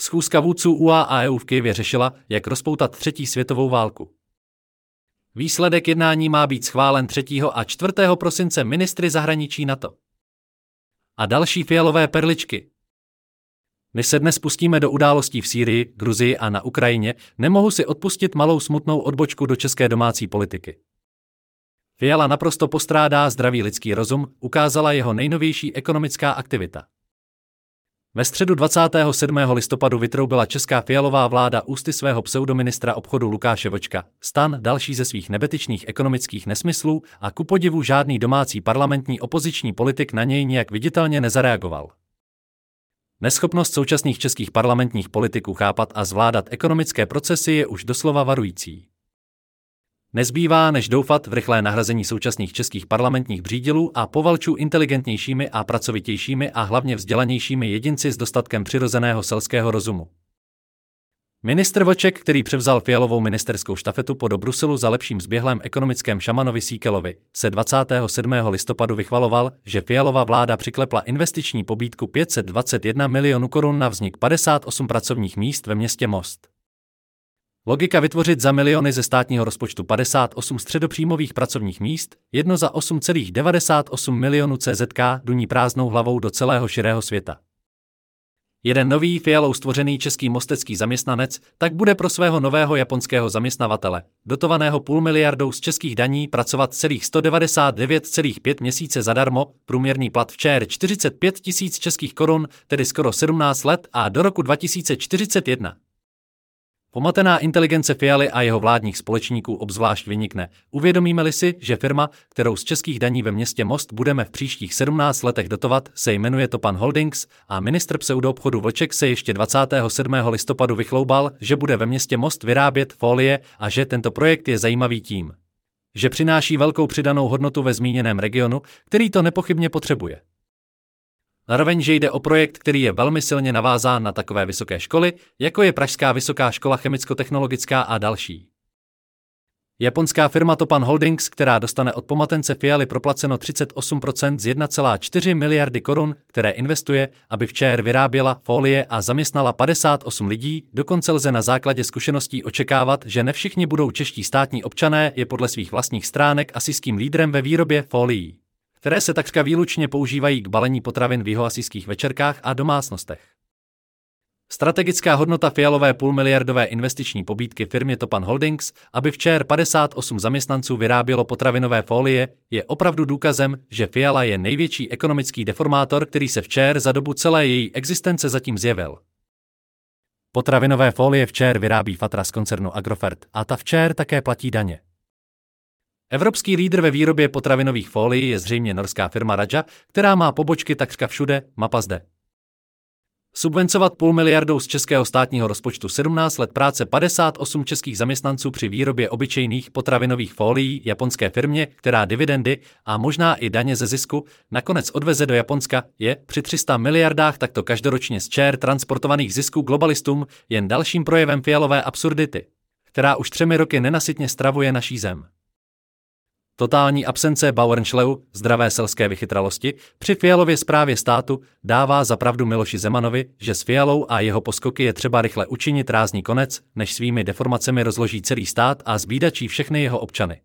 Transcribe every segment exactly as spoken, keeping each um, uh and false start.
Schůzka vůdců U S A a E U v Kyjevě řešila, jak rozpoutat třetí světovou válku. Výsledek jednání má být schválen třetího a čtvrtého prosince ministry zahraničí NATO. A další fialové perličky. Než se dnes pustíme do událostí v Sýrii, Gruzii a na Ukrajině, nemohu si odpustit malou smutnou odbočku do české domácí politiky. Fiala naprosto postrádá zdravý lidský rozum, ukázala jeho nejnovější ekonomická aktivita. Ve středu dvacátého sedmého listopadu vytroubila česká Fialová vláda ústy svého pseudoministra obchodu Lukáše Vočka STAN další ze svých nebetyčných ekonomických nesmyslů a ku podivu žádný domácí parlamentní opoziční politik na něj nijak viditelně nezareagoval. Neschopnost současných českých parlamentních politiků chápat a zvládat ekonomické procesy je už doslova varující. Nezbývá než doufat v rychlé nahrazení současných českých parlamentních břídilů a povalčů inteligentnějšími a pracovitějšími a hlavně vzdělanějšími jedinci s dostatkem přirozeného selského rozumu. Ministr Voček, který převzal Fialovou ministerskou štafetu po do Bruselu za lepším zběhlém ekonomickém šamanovi Síkelovi, se dvacátého sedmého listopadu vychvaloval, že Fialova vláda přiklepla investiční pobídku pět set dvacet jedna milionů korun na vznik padesát osm pracovních míst ve městě Most. Logika vytvořit za miliony ze státního rozpočtu padesát osm středopříjmových pracovních míst, jedno za osm celá devadesát osm milionů C Z K, duní prázdnou hlavou do celého širého světa. Jeden nový Fialou stvořený český mostecký zaměstnanec tak bude pro svého nového japonského zaměstnavatele, dotovaného půl miliardou z českých daní, pracovat celých sto devadesát devět celá pět měsíce zadarmo, průměrný plat v ČR čtyřicet pět tisíc českých korun, tedy skoro sedmnáct let a do roku dva tisíce čtyřicet jedna. Pomatená inteligence Fialy a jeho vládních společníků obzvlášť vynikne, uvědomíme-li si, že firma, kterou z českých daní ve městě Most budeme v příštích sedmnácti letech dotovat, se jmenuje Topan Holdings a ministr pseudoobchodu Vlček se ještě dvacátého sedmého listopadu vychloubal, že bude ve městě Most vyrábět folie a že tento projekt je zajímavý tím, že přináší velkou přidanou hodnotu ve zmíněném regionu, který to nepochybně potřebuje. Zároveň, že jde o projekt, který je velmi silně navázán na takové vysoké školy, jako je Pražská vysoká škola chemicko-technologická a další. Japonská firma Topan Holdings, která dostane od pomatence Fialy proplaceno třicet osm procent z jedna celá čtyři miliardy korun, které investuje, aby v ČR vyráběla folie a zaměstnala padesát osm lidí, dokonce lze na základě zkušeností očekávat, že ne všichni budou čeští státní občané, je podle svých vlastních stránek asijským lídrem ve výrobě folií, které se takřka výlučně používají k balení potravin v jihoasijských večerkách a domácnostech. Strategická hodnota Fialové půlmiliardové investiční pobídky firmě Topan Holdings, aby v ČR padesát osm zaměstnanců vyrábělo potravinové folie, je opravdu důkazem, že Fiala je největší ekonomický deformátor, který se v ČR za dobu celé její existence zatím zjevil. Potravinové folie v ČR vyrábí Fatra z koncernu Agrofert a ta v ČR také platí daně. Evropský lídr ve výrobě potravinových folií je zřejmě norská firma Raja, která má pobočky takřka všude, mapa zde. Subvencovat půl miliardou z českého státního rozpočtu sedmnáct let práce padesát osm českých zaměstnanců při výrobě obyčejných potravinových folií japonské firmě, která dividendy a možná i daně ze zisku nakonec odveze do Japonska, je při tři sta miliardách takto každoročně z ČR transportovaných zisků globalistům jen dalším projevem Fialové absurdity, která už třemi roky nenasytně stravuje naší zem. Totální absence Bauernschleu, zdravé selské vychytralosti, při Fialově správě státu dává za pravdu Miloši Zemanovi, že s Fialou a jeho poskoky je třeba rychle učinit rázný konec, než svými deformacemi rozloží celý stát a zbídačí všechny jeho občany.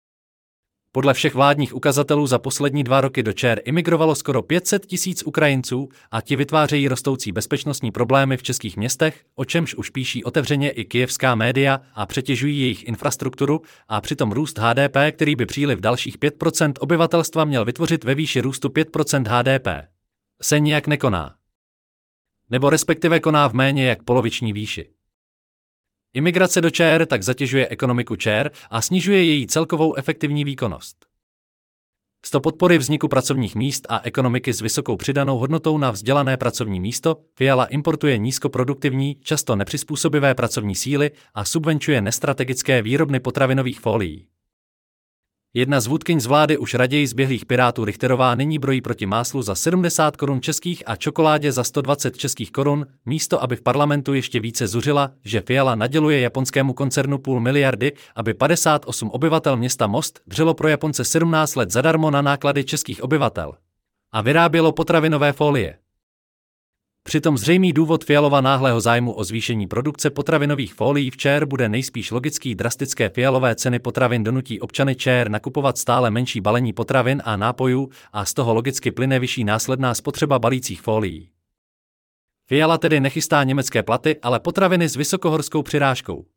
Podle všech vládních ukazatelů za poslední dva roky do ČR imigrovalo skoro pět set tisíc Ukrajinců a ti vytvářejí rostoucí bezpečnostní problémy v českých městech, o čemž už píší otevřeně i kyjevská média a přetěžují jejich infrastrukturu a přitom růst H D P, který by příliv dalších pět procent obyvatelstva měl vytvořit ve výši růstu pět procent H D P, se nijak nekoná. Nebo respektive koná v méně jak poloviční výši. Imigrace do ČR tak zatěžuje ekonomiku ČR a snižuje její celkovou efektivní výkonnost. Sto podpory vzniku pracovních míst a ekonomiky s vysokou přidanou hodnotou na vzdělané pracovní místo, Fiala importuje nízkoproduktivní, často nepřizpůsobivé pracovní síly a subvencuje nestrategické výrobny potravinových folií. Jedna z vůdkyň z vlády už raději zběhlých Pirátů Richterová nyní brojí proti máslu za sedmdesát korun českých a čokoládě za sto dvacet českých korun, místo aby v parlamentu ještě více zuřila, že Fiala naděluje japonskému koncernu půl miliardy, aby padesát osm obyvatel města Most dřelo pro Japonce sedmnáct let zadarmo na náklady českých obyvatel a vyrábělo potravinové folie. Přitom zřejmý důvod Fialova náhlého zájmu o zvýšení produkce potravinových fólií v ČR bude nejspíš logický. Drastické Fialové ceny potravin donutí občany ČR nakupovat stále menší balení potravin a nápojů a z toho logicky plyne vyšší následná spotřeba balících fólií. Fiala tedy nechystá německé platy, ale potraviny s vysokohorskou přirážkou.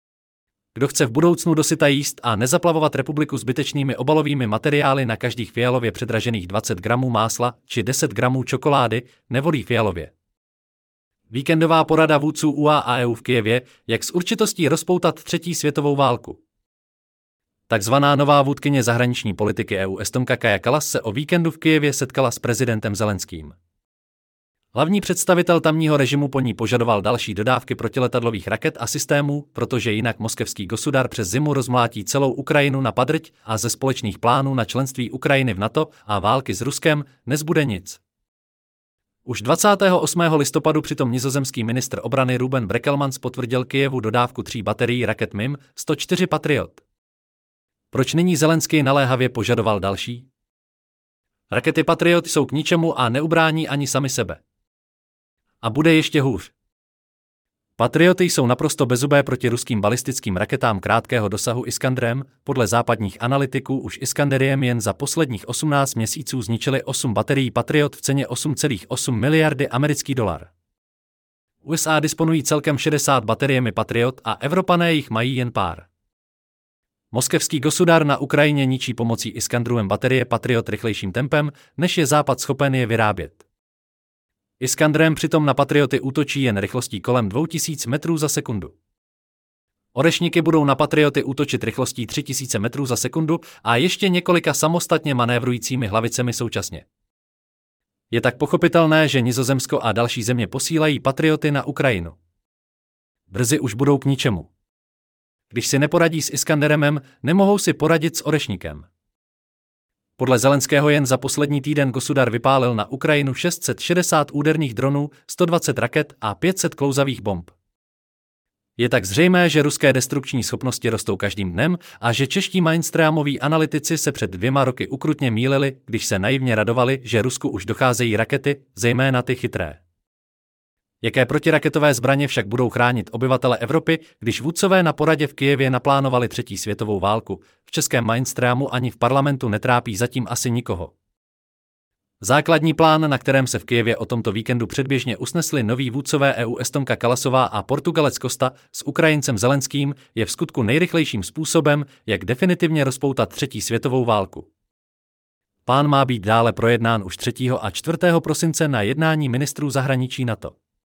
Kdo chce v budoucnu dosyta jíst a nezaplavovat republiku zbytečnými obalovými materiály na každých Fialově předražených dvacet gramů másla či deset gramů čokolády, nevolí Fialově. Víkendová porada vůdců U S A a E U v Kyjevě, jak s určitostí rozpoutat třetí světovou válku. Takzvaná nová vůdkyně zahraniční politiky E U Estonka Kaja Kallas se o víkendu v Kyjevě setkala s prezidentem Zelenským. Hlavní představitel tamního režimu po ní požadoval další dodávky protiletadlových raket a systémů, protože jinak moskevský gosudar přes zimu rozmlátí celou Ukrajinu na padrť a ze společných plánů na členství Ukrajiny v NATO a války s Ruskem nezbude nic. Už dvacátého osmého listopadu přitom nizozemský ministr obrany Ruben Brekelmans potvrdil Kyjevu dodávku tří baterií raket M I M sto čtyři Patriot. Proč nyní Zelenský naléhavě požadoval další? Rakety Patriot jsou k ničemu a neubrání ani sami sebe. A bude ještě hůř. Patrioty jsou naprosto bezzubé proti ruským balistickým raketám krátkého dosahu Iskanderem. Podle západních analytiků už Iskanderiem jen za posledních osmnáct měsíců zničili osm baterií Patriot v ceně osm celá osm miliardy amerických dolar. U S A disponují celkem šedesát bateriemi Patriot a Evropané jich mají jen pár. Moskevský gosudar na Ukrajině ničí pomocí Iskanderem baterie Patriot rychlejším tempem, než je Západ schopen je vyrábět. Iskanderem přitom na Patrioty útočí jen rychlostí kolem dvě tisíce metrů za sekundu. Orešníky budou na Patrioty útočit rychlostí tři tisíce metrů za sekundu a ještě několika samostatně manévrujícími hlavicemi současně. Je tak pochopitelné, že Nizozemsko a další země posílají Patrioty na Ukrajinu. Brzy už budou k ničemu. Když si neporadí s Iskanderemem, nemohou si poradit s Orešníkem. Podle Zelenského jen za poslední týden gosudar vypálil na Ukrajinu šest set šedesát úderných dronů, sto dvacet raket a pět set klouzavých bomb. Je tak zřejmé, že ruské destrukční schopnosti rostou každým dnem a že čeští mainstreamoví analytici se před dvěma roky ukrutně mýlili, když se naivně radovali, že Rusku už docházejí rakety, zejména ty chytré. Jaké protiraketové zbraně však budou chránit obyvatele Evropy, když vůdcové na poradě v Kyjevě naplánovali třetí světovou válku? V českém mainstreamu ani v parlamentu netrápí zatím asi nikoho. Základní plán, na kterém se v Kyjevě o tomto víkendu předběžně usnesli noví vůdcové E U Estonka Kallasová a Portugalec Costa s Ukrajincem Zelenským, je vskutku nejrychlejším způsobem, jak definitivně rozpoutat třetí světovou válku. Plán má být dále projednán už třetího a čtvrtého prosince na jednání ministrů zahraničí NATO.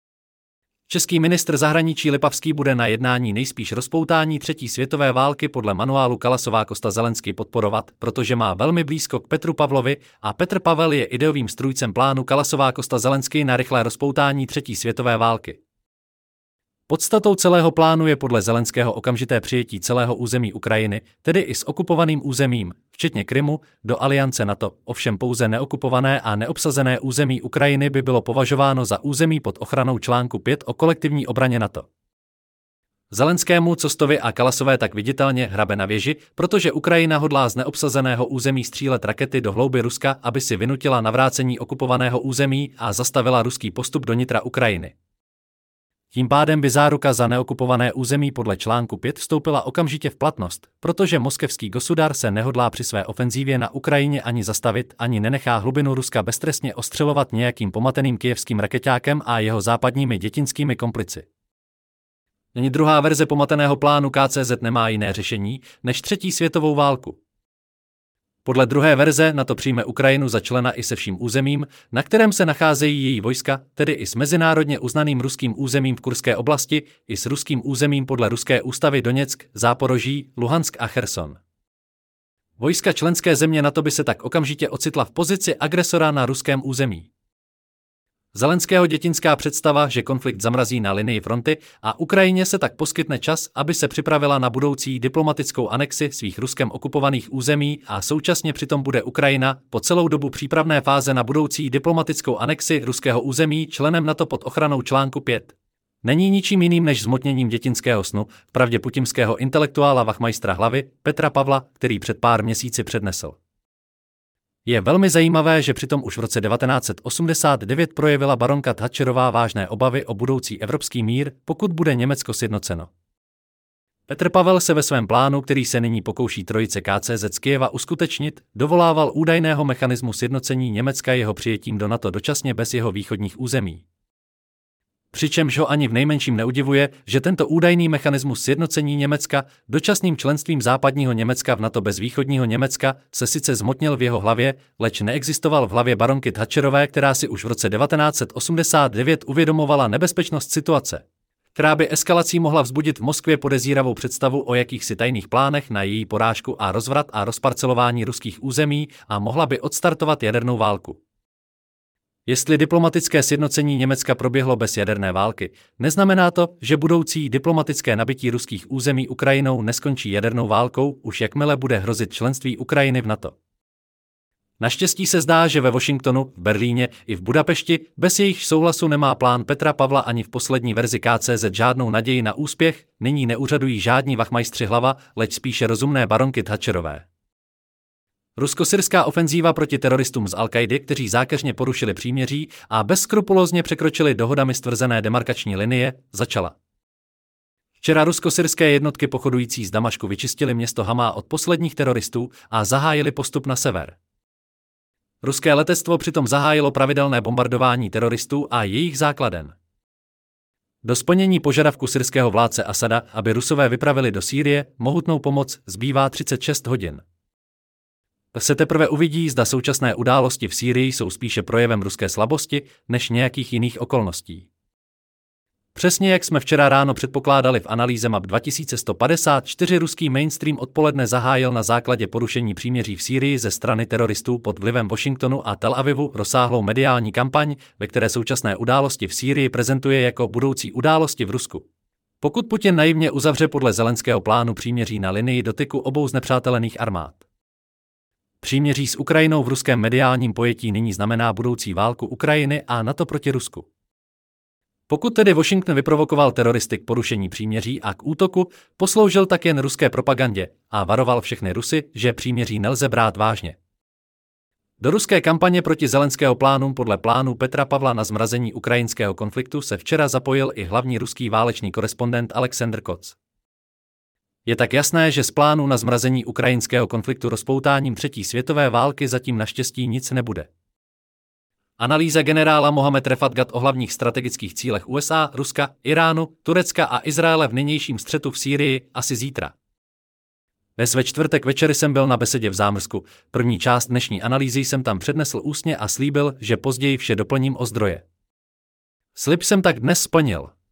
Český ministr zahraničí Lipavský bude na jednání nejspíš rozpoutání třetí světové války podle manuálu Kallasová Costa Zelenský podporovat, protože má velmi blízko k Petru Pavlovi a Petr Pavel je ideovým strůjcem plánu Kallasová Costa Zelenský na rychlé rozpoutání třetí světové války. Podstatou celého plánu je podle Zelenského okamžité přijetí celého území Ukrajiny, tedy i s okupovaným územím, včetně Krymu, do aliance NATO, ovšem pouze neokupované a neobsazené území Ukrajiny by bylo považováno za území pod ochranou článku pět o kolektivní obraně NATO. Zelenskému, Costovi a Kallasové tak viditelně hrabe na věži, protože Ukrajina hodlá z neobsazeného území střílet rakety do hlouby Ruska, aby si vynutila navrácení okupovaného území a zastavila ruský postup do nitra Ukrajiny. Tím pádem by záruka za neokupované území podle článku pět vstoupila okamžitě v platnost, protože moskevský gosudar se nehodlá při své ofenzívě na Ukrajině ani zastavit, ani nenechá hlubinu Ruska beztrestně ostřelovat nějakým pomateným kyjevským rakeťákem a jeho západními dětinskými komplici. Ani druhá verze pomateného plánu K C Z nemá jiné řešení než třetí světovou válku. Podle druhé verze NATO přijme Ukrajinu za člena i se vším územím, na kterém se nacházejí její vojska, tedy i s mezinárodně uznaným ruským územím v Kurské oblasti, i s ruským územím podle ruské ústavy Doněck, Záporoží, Luhansk a Cherson. Vojska členské země NATO by se tak okamžitě ocitla v pozici agresora na ruském území. Zelenského dětinská představa, že konflikt zamrazí na linii fronty a Ukrajině se tak poskytne čas, aby se připravila na budoucí diplomatickou anexi svých Ruskem okupovaných území a současně přitom bude Ukrajina po celou dobu přípravné fáze na budoucí diplomatickou anexi ruského území členem NATO pod ochranou článku pět. Není ničím jiným než zmotněním dětinského snu, vpravdě putimského intelektuála Vachmajstra hlavy Petra Pavla, který před pár měsíci přednesl. Je velmi zajímavé, že přitom už v roce devatenáct set osmdesát devět projevila baronka Thatcherová vážné obavy o budoucí evropský mír, pokud bude Německo sjednoceno. Petr Pavel se ve svém plánu, který se nyní pokouší trojice K C Z z Kyjeva uskutečnit, dovolával údajného mechanismu sjednocení Německa jeho přijetím do NATO dočasně bez jeho východních území. Přičemž ho ani v nejmenším neudivuje, že tento údajný mechanismus sjednocení Německa dočasným členstvím západního Německa v NATO bez východního Německa se sice zmotnil v jeho hlavě, leč neexistoval v hlavě baronky Thatcherové, která si už v roce devatenáct set osmdesát devět uvědomovala nebezpečnost situace, která by eskalací mohla vzbudit v Moskvě podezíravou představu o jakýchsi tajných plánech na její porážku a rozvrat a rozparcelování ruských území a mohla by odstartovat jadernou válku. Jestli diplomatické sjednocení Německa proběhlo bez jaderné války, neznamená to, že budoucí diplomatické nabití ruských území Ukrajinou neskončí jadernou válkou, už jakmile bude hrozit členství Ukrajiny v NATO. Naštěstí se zdá, že ve Washingtonu, v Berlíně i v Budapešti bez jejich souhlasu nemá plán Petra Pavla ani v poslední verzi K C Z žádnou naději na úspěch, nyní neúřadují žádní vachmajstři hlava, leč spíše rozumné baronky Thatcherové. Rusko-syrská ofenzíva proti teroristům z Al-Kaidy, kteří zákeřně porušili příměří a bezskrupulózně překročili dohodami stvrzené demarkační linie, začala. Včera rusko-syrské jednotky pochodující z Damašku vyčistili město Hamá od posledních teroristů a zahájili postup na sever. Ruské letectvo přitom zahájilo pravidelné bombardování teroristů a jejich základen. Do splnění požadavku syrského vládce Asada, aby Rusové vypravili do Sýrie mohutnou pomoc, zbývá třicet šest hodin. Se teprve uvidí, zda současné události v Sýrii jsou spíše projevem ruské slabosti, než nějakých jiných okolností. Přesně jak jsme včera ráno předpokládali v analýze map dva tisíce sto padesát čtyři, ruský mainstream odpoledne zahájil na základě porušení příměří v Sýrii ze strany teroristů pod vlivem Washingtonu a Tel Avivu rozsáhlou mediální kampaň, ve které současné události v Sýrii prezentuje jako budoucí události v Rusku. Pokud Putin naivně uzavře podle Zelenského plánu příměří na linii dotyku obou znepřátelených armád. Příměří s Ukrajinou v ruském mediálním pojetí nyní znamená budoucí válku Ukrajiny a NATO proti Rusku. Pokud tedy Washington vyprovokoval teroristy k porušení příměří a k útoku, posloužil tak jen ruské propagandě a varoval všechny Rusy, že příměří nelze brát vážně. Do ruské kampaně proti Zelenského plánu podle plánu Petra Pavla na zmrazení ukrajinského konfliktu se včera zapojil i hlavní ruský válečný korespondent Alexander Koc. Je tak jasné, že z plánu na zmrazení ukrajinského konfliktu rozpoutáním třetí světové války zatím naštěstí nic nebude. Analýza generála Mohamed Refat Gat o hlavních strategických cílech U S A, Ruska, Iránu, Turecka a Izraele v nynějším střetu v Sýrii asi zítra. Dnes ve čtvrtek večer jsem byl na besedě v Zámrsku. První část dnešní analýzy jsem tam přednesl ústně a slíbil, že později vše doplním o zdroje. Slib jsem tak dnes splnil.